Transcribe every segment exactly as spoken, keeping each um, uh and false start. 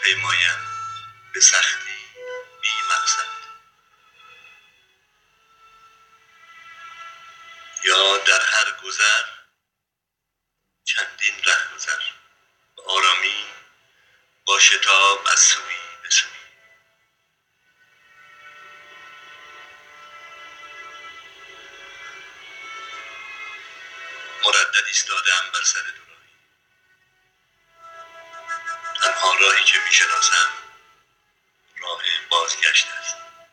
پیمایم به سختی بی مقصد، یا در هر گذر چندین ره گذر، به آرامی با شتاب از سوی به سوی. مردد ایستاده‌ام بر سر دوراهی، تنها راهی که میشناسم راه بازگشت است.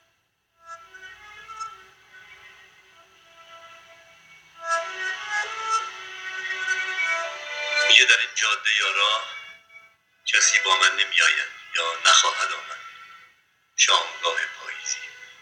میگه در این جاده یا راه کسی با من نمی آید یا نخواهد آمد. شامگاه پاییزی.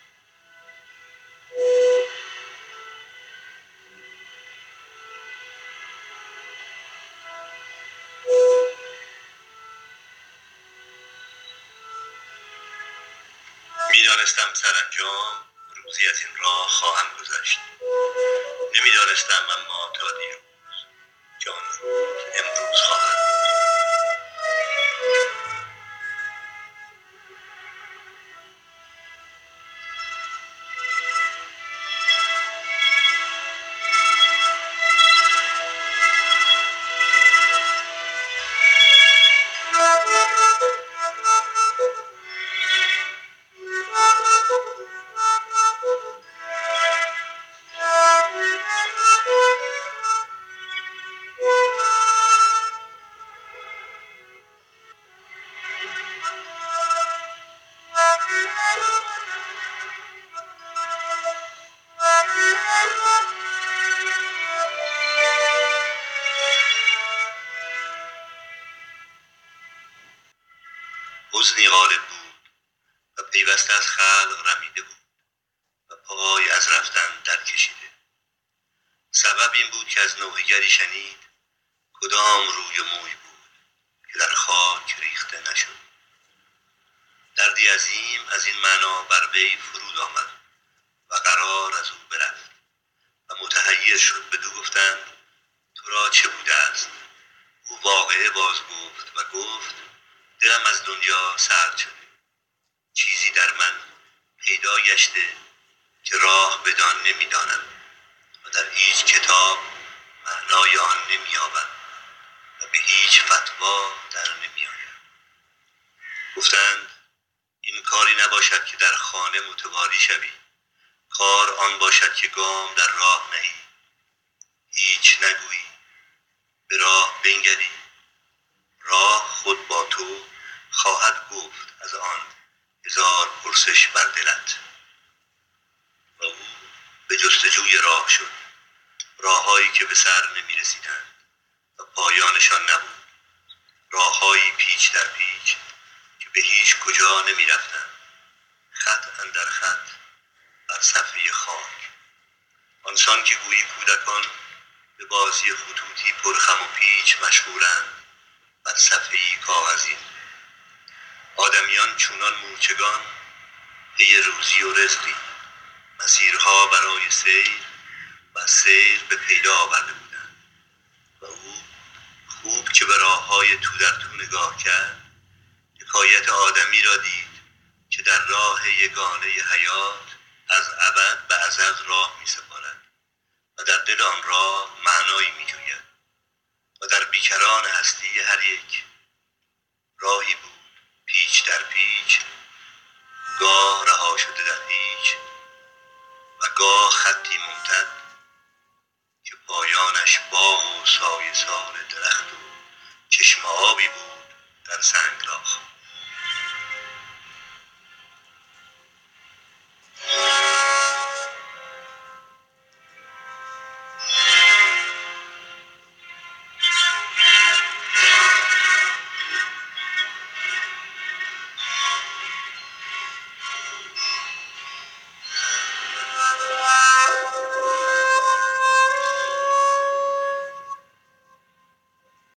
میدانستم سرانجام روزی از این راه خواهم گذشت. نمیدانستم اما تا دیروز که آن روز امروز خواهد بود. حزنی غالب بود و پیوسته از خلق رمیده بود و پای از رفتن در کشیده. سبب این بود که از نوحه‌گری شنید کدام روی موی بود که در خاک ریخته نشد. دردی عظیم از این معنا بر وی فرود آمد و قرار از او برفت و متحیر شد. بدو گفتند تو را چه بوده است؟ او واقعه باز گفت و گفت دلم از دنیا سرد شده. چیزی در من پیدا گشته که راه بدان نمیدانم و در هیچ کتاب معنای آن نمییابم و به هیچ فتوا در نمیآید. گفتند این کاری نباشد که در خانه متواری شوی. کار آن باشد که گام در راه نهی، هیچ نگویی، به راه بنگری. راه خود با تو خواهد گفت از آن هزار پرسش بر دلت. و او به جستجوی راه شد، راههایی که به سر نمی رسیدند و پایانشان نبود، راههایی پیچ در پیچ که به هیچ کجا نمی رفتند، خط اندر خط بر صفحه خاک. آنسان که گویی کودکان به بازی خطوطی پرخم و پیچ مشغولند بر صفحه‌ای کاغذی. آدمیان چونان مورچگان پی روزی و رزقی، مسیرها برای سیر و سیر به پیدا آورده بودند. و او خوب که به راههای تو در تو نگاه کرد، حکایت آدمی را دید که در راه یگانه حیات از ابد به ازل راه می سپارد و در دل آن راه معنایی می جوید و در بیکران هستی هر یک